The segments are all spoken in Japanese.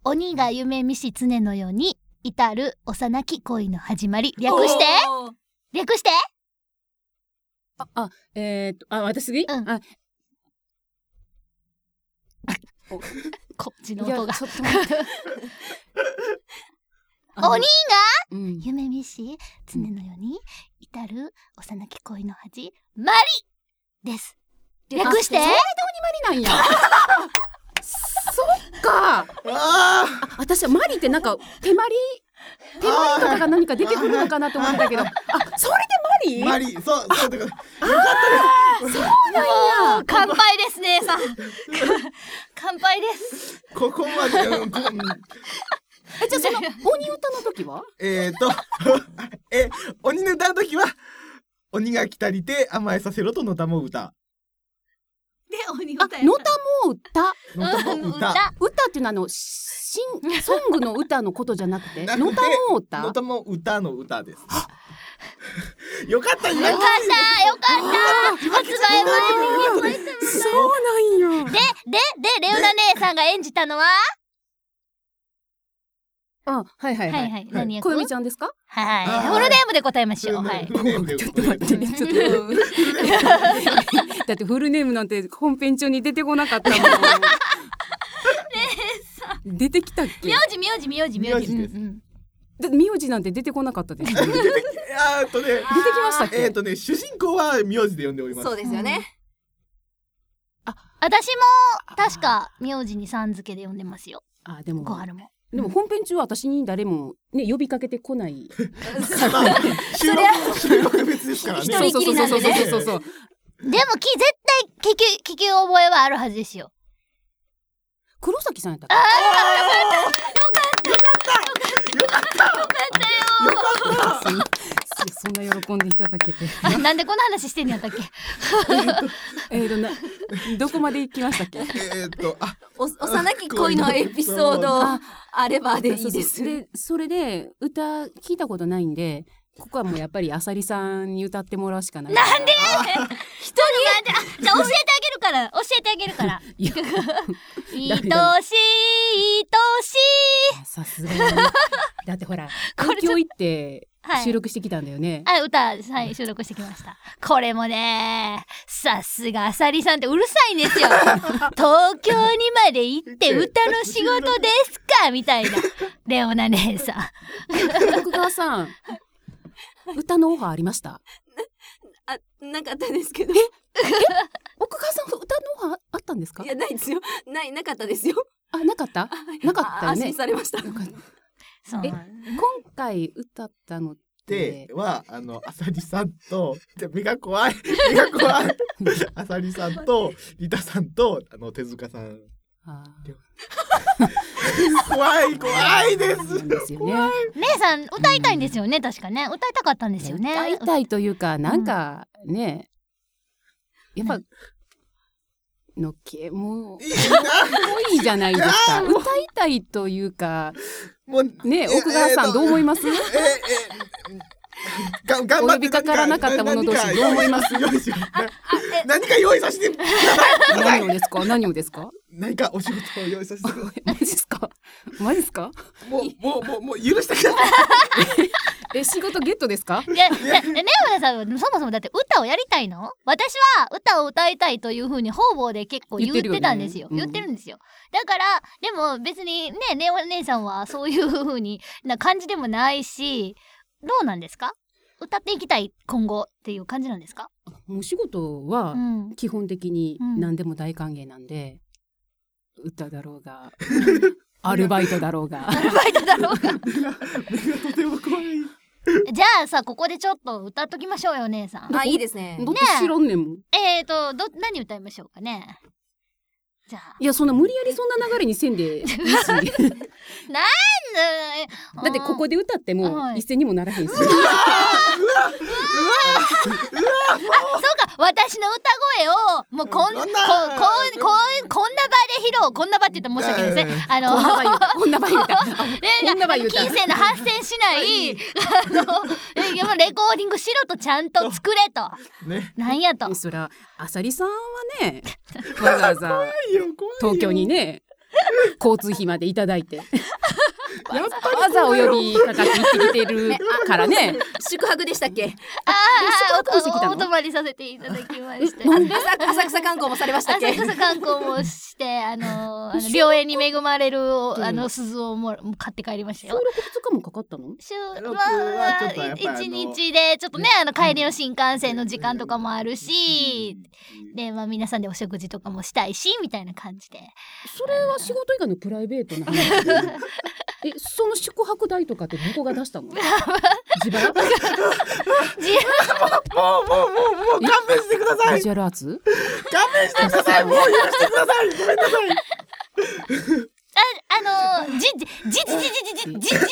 鬼が夢見し常のように至る幼き恋の始まり。略して私次、 うんあこっちの音がちょっと待って鬼がうん夢見し常のように至る幼き恋の始まりです。略してそれで鬼まりなんやそっか私はマリってなんか手まりとかが何か出てくるのかなと思ったけど、それでマリそうだからよかったね。 なんや。 乾杯です姉さん乾杯です。 ここまでじゃあその鬼歌の時は鬼の歌の時は鬼が来たりて甘えさせろとのたも歌。 で鬼のたも歌のたも歌。 歌っていうのはソングの歌のことじゃなくてのたも歌のたも歌の歌です。よかった発売前にそうなんや。 でレオナ姉さんが演じたのははい何役？ 小読ちゃんですか？ はいフルネームで答えましょう。はいフルネームでちょっと待ってちょっとだってフルネームなんて本編中に出てこなかったもん出てきたっけ？ 名字名字です。 だって名字なんて出てこなかったです出てきましたっけ？ 主人公は名字で呼んでおります。 そうですよね。 私も確か名字にさん付けで呼んでますよ。 でも小春も。 でも本編中は私に誰もね呼びかけてこない収録別ですからね。 一人きりなんでねそうでも絶対聞き覚えはあるはずですよ。 黒崎さんやったっけ？そんな喜んでいただけてなんでこの話してんやったっけ？ どこまで行きましたっけ？ 幼き恋のエピソードあればでいいです。 でそれで歌聞いたことないんでここはもうやっぱりあさりさんに歌ってもらうしかない。 なんで一人じゃあ教えてあげるからいや愛しいさすがにだってほら東京行って収録してきたんだよね。 歌収録してきました。これもねさすがあさりさんってうるさいんですよ東京にまで行って歌の仕事ですかみたいなレオナ姉さん奥川さん歌のオファーありました？ なかったですけど。 奥川さん歌のオファーあったんですか？ いやないですよ。なかったですよ。 なかったなかったよね。 安心されました。 そう今回歌ったのではあさりさんと目が怖いあさりさんとリタさんと手塚さん。怖いですですよね。 姉さん歌いたいんですよね。確かね歌いたかったんですよね。 歌いたいというかなんかねやっぱのけもういいじゃないですか。歌いたいというかね奥川さんどう思います？お呼びかからなかった者同士どう思います？ 何か用意させて何をですか？ 何かお仕事を用意させてマジですか？ もう許してください。 仕事ゲットですか？ ねオナさんそもそもだって歌をやりたいの？私は歌を歌いたいという風に方々で結構言ってたんですよ。言ってるんですよ。だからでも別にねレオ姉さんはそういう風にな感じでもないしどうなんですか？歌っていきたい今後っていう感じなんですか？ お仕事は基本的に何でも大歓迎なんで、歌だろうがアルバイトだろうが目がとても怖い。 じゃあさここでちょっと歌っときましょうよ姉さん。 いいですね。 だって知らんねんもん。 何歌いましょうかね。じゃあいやそんな無理やりそんな流れにせんでいいしだってここで歌っても一斉にもならへんし。 そうか私の歌声をもうこんな場で披露こんな場って言ったら申し訳ないですね。 こんな場言うた金銭の発生しないレコーディングしろとちゃんと作れと、なんやと。 そりゃあさりさんはねわざわざ東京にね交通費までいただいてやっぱりわざお呼びかかって行ってきてるからね。 宿泊でしたっけ？ 宿泊してきたのお泊まりさせていただきまして。 浅草観光もされましたっけ？ 浅草観光もして良縁に恵まれる鈴を買って帰りましたよ。 収録2日もかかったの？ 録はちょっとやっぱり 1日でちょっとね帰りの新幹線の時間とかもあるし、で皆さんでお食事とかもしたいしみたいな感じで。 それは仕事以外のプライベートな話その宿泊代とかってどこが出したの？自腹？ もう勘弁してください。 ビジュアルアーツ？ 勘弁してください。もう許してください。ごめんなさい。 自腹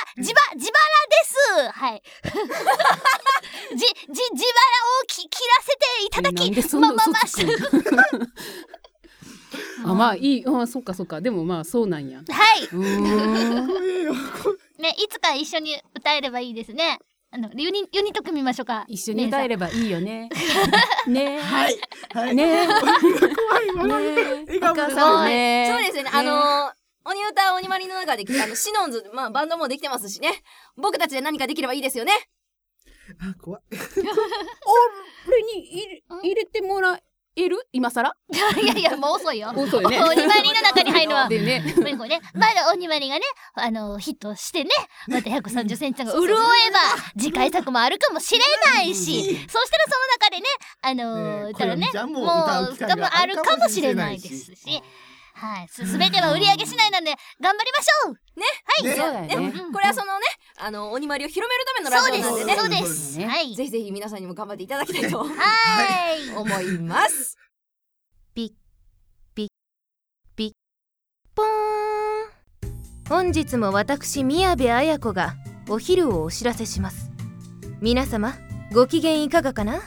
です。はい。自腹を切らせていただき、 なんでそんな嘘つくの？あ、まあいい。あ、そっかそっか。でもまあそうなんや。 はい。 怖えよ。 ね、いつか一緒に歌えればいいですね。ユニット組みましょうか。 一緒に歌えればいいよね。ね。 はいはい。 ね。 怖い笑い。笑顔がそうね。 そうですよね。鬼歌鬼まりの中でシノンズバンドもできてますしね。僕たちで何かできればいいですよね。 あ、怖い。 俺に入れてもらえる？今更？ いやもう遅いよ。 遅いね。 鬼まりの中に入るのは。 でね。 まだ鬼まりがねヒットしてね、また130センチが潤えば次回作もあるかもしれないし、そしたらその中でね歌らねもう歌もあるかもしれないですし。はい、すべては売り上げしないなんで頑張りましょうね。はい、 そうだよね。 これはそのね鬼まりを広めるためのラジオなんでね。 そうです。はい。 ぜひぜひ皆さんにも頑張っていただきたいとはい思います。 ピッピッピッポーン。本日も私宮部綾子がお昼をお知らせします。皆様ご機嫌いかがかな？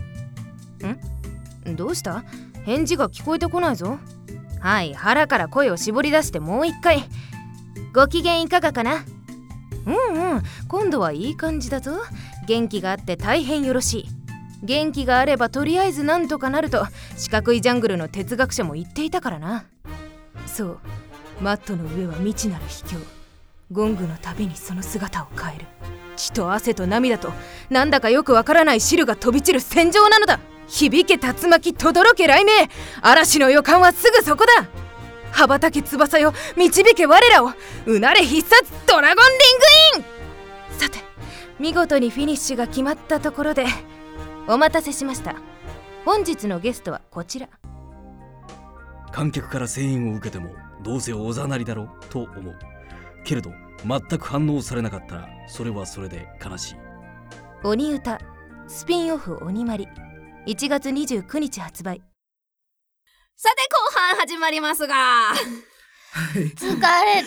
どうした？返事が聞こえてこないぞ。はい、腹から声を絞り出してもう一回。ご機嫌いかがかな？今度はいい感じだぞ。元気があって大変よろしい。元気があればとりあえずなんとかなると四角いジャングルの哲学者も言っていたからな。そう、マットの上は未知なる秘境。ゴングのたびにその姿を変える。血と汗と涙となんだかよくわからない汁が飛び散る戦場なのだ。響け竜巻とどろけ雷鳴。嵐の予感はすぐそこだ。羽ばたけ翼よ導け我らを。うなれ必殺ドラゴンリングイン。さて見事にフィニッシュが決まったところでお待たせしました。本日のゲストはこちら。 観客から声援を受けてもどうせおざなりだろうと思うけれど、全く反応されなかったらそれはそれで悲しい。 鬼歌スピンオフ鬼まり1月29日発売。 さて後半始まりますが疲れ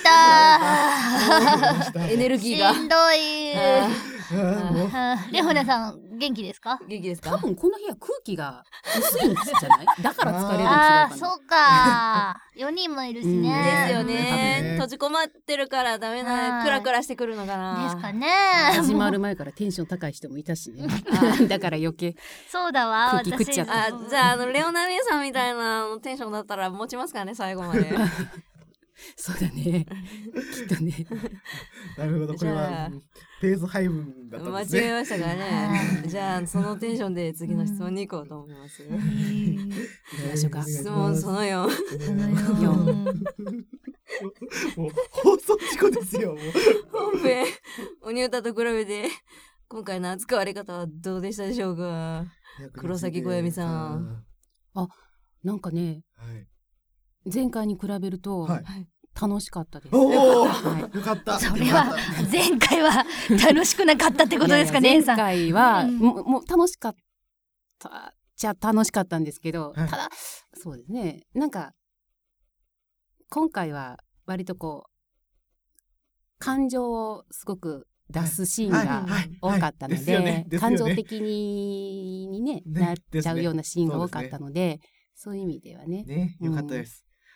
たエネルギーがしんどい。レホナさん元気ですか？ 元気ですか？ 多分この部屋空気が薄いんじゃない？だから疲れるの違うかな。 そうか。4人もいるしね。 ですよね。閉じ込まってるからダメな、クラクラしてくるのかな。 ですかね。 始まる前からテンション高い人もいたしね。だから余計そうだわ。 空気食っちゃった。 じゃあレオナ姉さんみたいなテンションだったら持ちますからね、最後まで。 そうだね。きっとね。 なるほど、これはペース配分だったんですね。 間違えましたからね。じゃあそのテンションで次の質問に行こうと思います。 行きましょうか。 質問その4。 もう放送事故ですよ。もう本編鬼歌と比べて今回の扱われ方はどうでしたでしょうか？黒崎小闇さん。 あ、なんかね、前回に比べると楽しかったです。 おお、よかった。 それは前回は楽しくなかったってことですかね。 前回はもう楽しかったじゃ楽しかったんですけど、ただそうですね、なんか今回は割とこう感情をすごく出すシーンが多かったので、感情的にねなっちゃうようなシーンが多かったので、そういう意味ではね。 よかったです。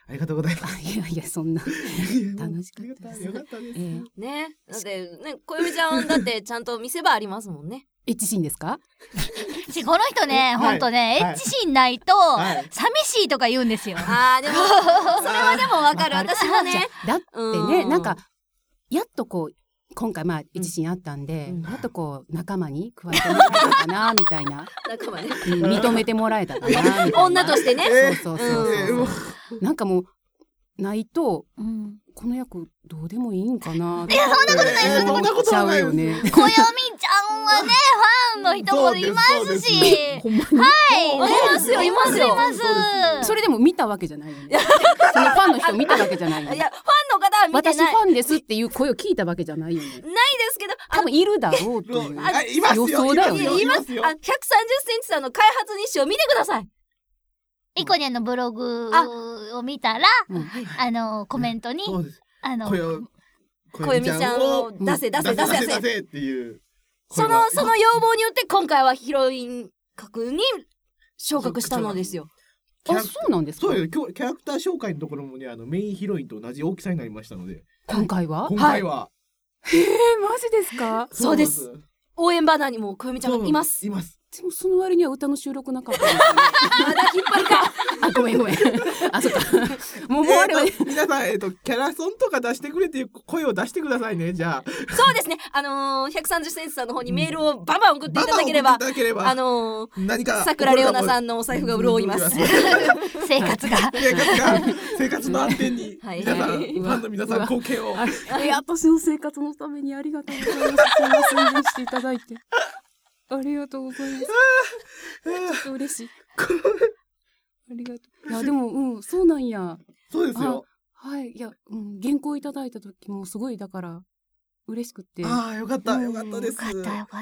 ありがとうございます。 いやいやそんな楽しかったです。 よかったです。 ね、だってね、こよみちゃんだってちゃんと見せ場ありますもんね。 エッチシーンですか？ この人ね、ほんとね、エッチシーンないと寂しいとか言うんですよ。 あーでもそれはでもわかる。私もね。 だってね、なんかやっとこう今回まあエッチシーンあったんで、やっとこう仲間に加えてもらえたかなみたいな。 仲間ね。 認めてもらえたかなみたいな。 女としてね。 そう。なんかもうないと。この役どうでもいいんかな。 いやそんなことない。 そんなことないよね。こよみちゃんはね、ファンの人もいますし。はい。いますよ。 それでも見たわけじゃないよね。そのファンの人見たわけじゃないよね。 いやファンの方は見てない。 私ファンですっていう声を聞いたわけじゃないよね。 ないですけど、 多分いるだろうという予想だよね。 います。130センチさんの開発日誌を見てください。 イコニャンのブログを見たら、コメントに、 こよみちゃんを出せっていう。 その要望によって今回はヒロイン格に昇格したのですよ。 あ、そうなんですか。 そうよ。今日キャラクター紹介のところもね、メインヒロインと同じ大きさになりましたので。 今回は。 マジですか。 そうです。応援バナーにもこよみちゃんがいます。 でもその割には歌の収録なかったですね。 まだ引っ張りか。 あ、ごめん。あ、そっか。もうあれは皆さんキャラソンとか出してくれっていう声を出してくださいね。じゃあ。 そうですね。130センチさんの方にメールをバンバン送っていただければ、 何か桜レオナさんのお財布が潤います。 生活の安定に皆さん、ファンの皆さん貢献を。 私の生活のためにありがとうございます。そんな宣伝していただいて。ありがとうございます。ちょっと嬉しい。ありがとう。いやでもそうなんや。 そうですよ。 はい。いや原稿いただいた時もすごいだから嬉しくて。 ああよかったです。 よかった。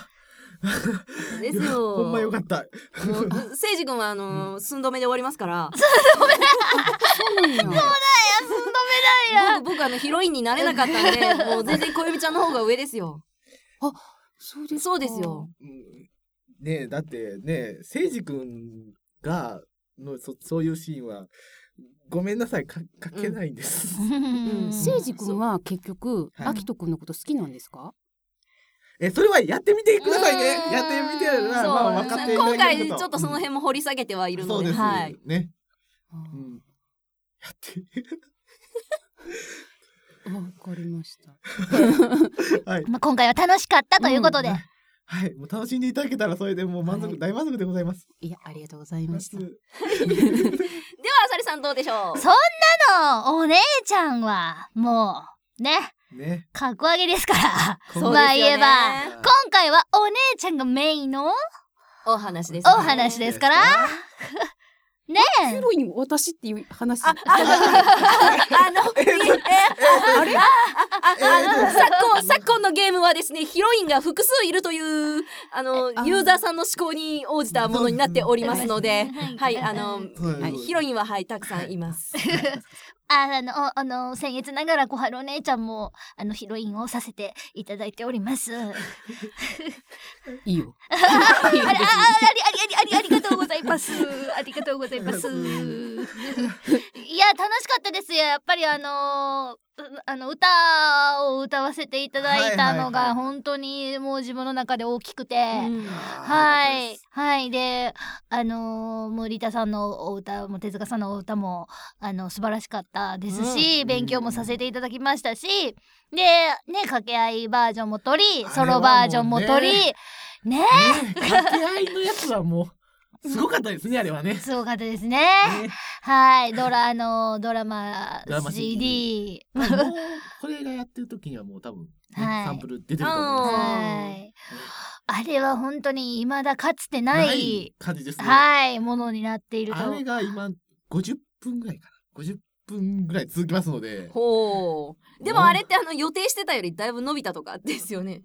ですよ。 ほんまよかった。 せいじ君は寸止めで終わりますから。 そうなんや。 そうだよ、寸止めだよ。 僕ヒロインになれなかったんで、もう全然こよみちゃんの方が上ですよ。 あ、そうですよ。 ねえ、だってね、せいじ君がそういうシーンはごめんなさい、書けないんです。 せいじ君は結局あきとくんのこと好きなんですか？ それはやってみてくださいね。やってみて分かっていただけると。 今回ちょっとその辺も掘り下げてはいるので、はいね。やってわかりました。 はい。 今回は楽しかったということで。 はい、もう楽しんでいただけたらそれでもう大満足でございます。 いや、ありがとうございました。 ではあさりさんどうでしょう。 そんなのお姉ちゃんはもうね格上げですから。まあ言えば今回はお姉ちゃんがメインのお話ですからねえ。 ヒロイン私っていう話。 昨今のゲームはですね、ヒロインが複数いるというユーザーさんの思考に応じたものになっておりますので、はいヒロインはたくさんいます。 僭越ながら小春お姉ちゃんもヒロインをさせていただいております。 いいよ。 ありがとうございます。ありがとうございます。いや楽しかったですよ。やっぱり歌を歌わせていただいたのが本当にもう自分の中で大きくて、はいで森田さんのお歌も手塚さんのお歌も素晴らしかったですし、勉強もさせていただきましたし、でね掛け合いバージョンも取りソロバージョンも取りね掛け合いのやつはもうすごかったですね。あれはねすごかったですね。はいドラマ CD もうこれがやってる時にはもう多分サンプル出てると思います。 あれは本当に未だかつてない感じですね。 ものになっていると。 あれが今50分ぐらいかな。50分ぐらい続きますので。 ほう。でもあれって予定してたよりだいぶ伸びたとかですよね。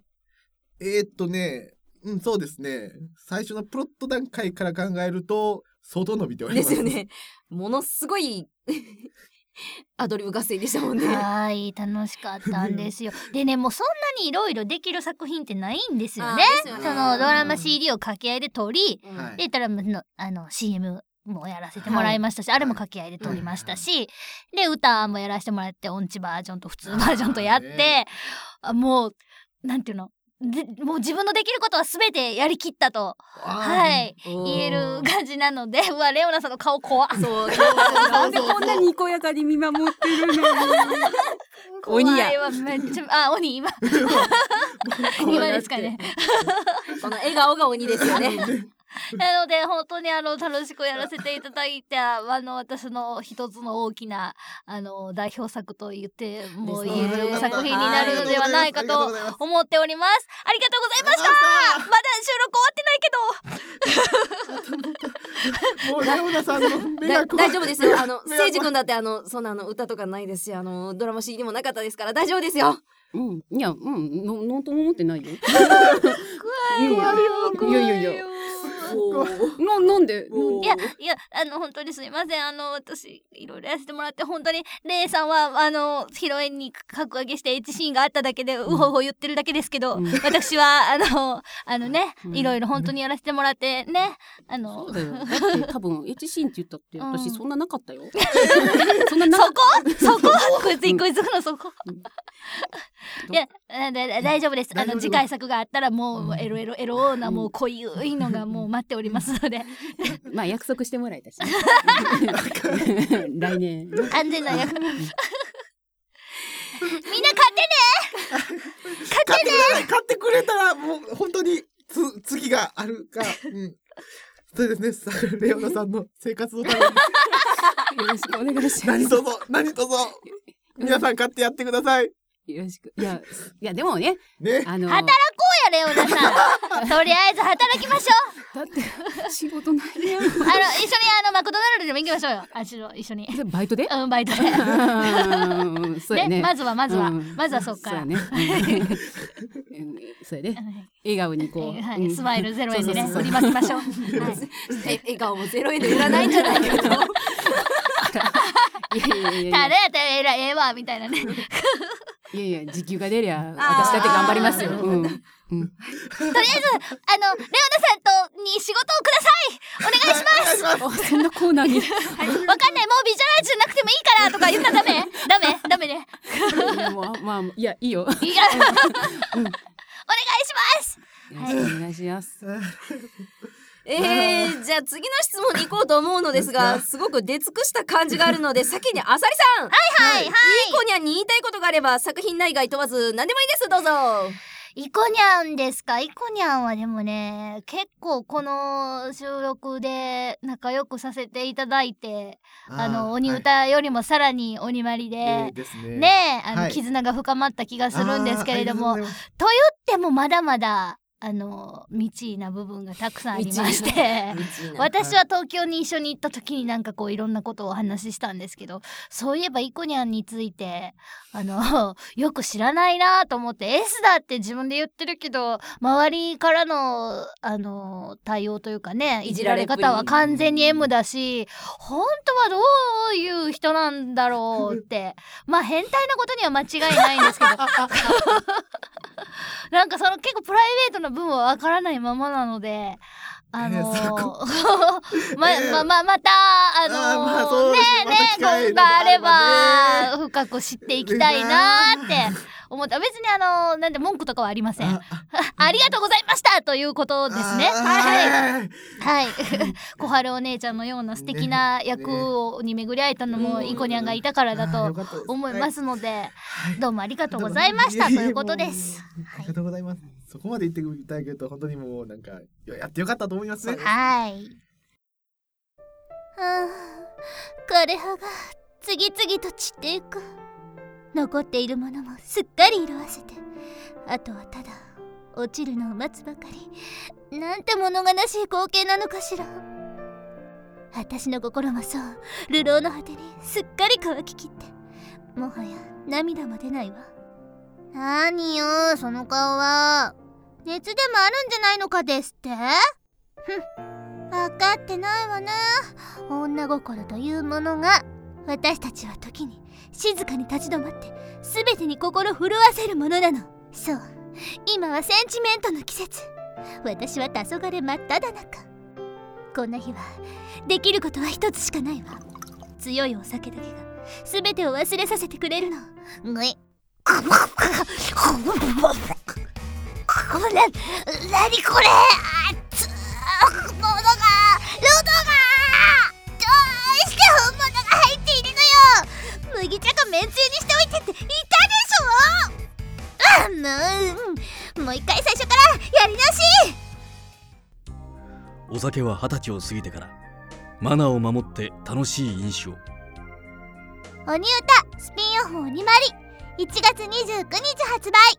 そうですね。最初のプロット段階から考えると相当伸びております。 ですよね。ものすごいアドリブ合戦でしたもんね。 はい楽しかったんですよ。でねもうそんなにいろいろできる作品ってないんですよね。そのドラマ CD を掛け合いで撮り、で言ったらCM もやらせてもらいましたし、あれも掛け合いで撮りましたし、で歌もやらせてもらって、音痴バージョンと普通バージョンとやって、もうなんていうの、もう自分のできることは全てやりきったと、言える感じなので、うわレオナさんの顔怖っ。そうなんでこんなにこやかに見守ってるの鬼やめっちゃ鬼今今ですかねこの笑顔が鬼ですよねなので本当に楽しくやらせていただいて、私の一つの大きな代表作と言っても言える作品になるのではないかと思っております。ありがとうございました。まだ収録終わってないけどもうレオナさんの目が大丈夫ですよ。せいじ君だってそんな歌とかないですし、ドラマ CD もなかったですから大丈夫ですよ。 いやなんとも思ってないよ。 怖いよ。 なんでいや本当にすいません。私いろいろやらせてもらって、本当にレイさんはヒロインに格上げしてエッチシーンがあっただけでうほうほ言ってるだけですけど、私はいろいろ本当にやらせてもらってね。 そうだよ。だって多分エッチシーンって言ったって私そんななかったよ。 そここいつのそこいや大丈夫です。次回作があったらもうエロなもう濃いのがもう待っておりますのでまあ約束してもらえたし来年安全な約束みんな買ってくれたらもう本当に次があるか、そうですね。レオナさんの生活のためによろしくお願いします。 何卒皆さん買ってやってください。 よろしく。いやでもね、 働こうやレオナさんとりあえず働きましょう。だって仕事ないやん。 一緒にマクドナルドでも行きましょうよ。一緒にバイトでバイトでそうやね。 まずはそっからそうやね。笑顔にこうスマイル0円でね売りまきましょう。 笑顔も0円で売らないんじゃないかとただやったらええわみたいなね。 いや時給が出りゃ私だって頑張りますよ。とりあえずレオナさんに仕事をください。お願いします。 そんなコーナーにわかんない、もうビジュアライズじゃなくてもいいからとか言ったらダメね。 まあいやいいよ。 お願いします。 よろしくお願いします。 じゃあ次の質問に行こうと思うのですが、すごく出尽くした感じがあるので先にあさりさん、 はいイコニャンに言いたいことがあれば作品内外問わず何でもいいです、どうぞ。 イコニャンですか。イコニャンはでもね、結構この収録で仲良くさせていただいて、鬼歌よりもさらに鬼まりで、絆が深まった気がするんですけれども、と言ってもまだまだ未知な部分がたくさんありまして私は東京に一緒に行った時になんかこういろんなことをお話ししたんですけど、そういえばイコニャンについてよく知らないなと思って、 S だって自分で言ってるけど周りからの対応というかね、いじられ方は完全に M だし、本当はどういう人なんだろうってまあ変態なことには間違いないんですけどなんかその結構プライベートな部分はわからないままなので、また今度あれば深く知っていきたいなって思った。別になんで文句とかはありません。ありがとうございましたということですね。はい小春お姉ちゃんのような素敵な役に巡り会えたのもイコニャンがいたからだと思いますので、どうもありがとうございましたということです。 ありがとうございます。そこまで言っていただけると本当にもうなんかやってよかったと思いますね。 枯葉が次々と散っていく。残っているものもすっかり色あせて、あとはただ落ちるのを待つばかり。なんて物悲しい光景なのかしら。私の心もそう、流浪の果てにすっかり乾ききって、もはや涙も出ないわ。何よその顔は。熱でもあるんじゃないのかですって。分かってないわね。女心というものが。私たちは時に静かに立ち止まって全てに心震わせるものなの。そう、今はセンチメントの季節。私は黄昏真っ只中。 こんな日はできることは一つしかないわ。強いお酒だけが全てを忘れさせてくれるの。ぐい何これ、熱っ、喉がどうして本物が入っているのよ。麦茶とめんつゆにしておいてって言ったでしょ。もう一回最初からやり直し。 お酒は20歳を過ぎてからマナーを守って楽しい飲酒を。 鬼歌スピンオフ鬼まり1月29日発売。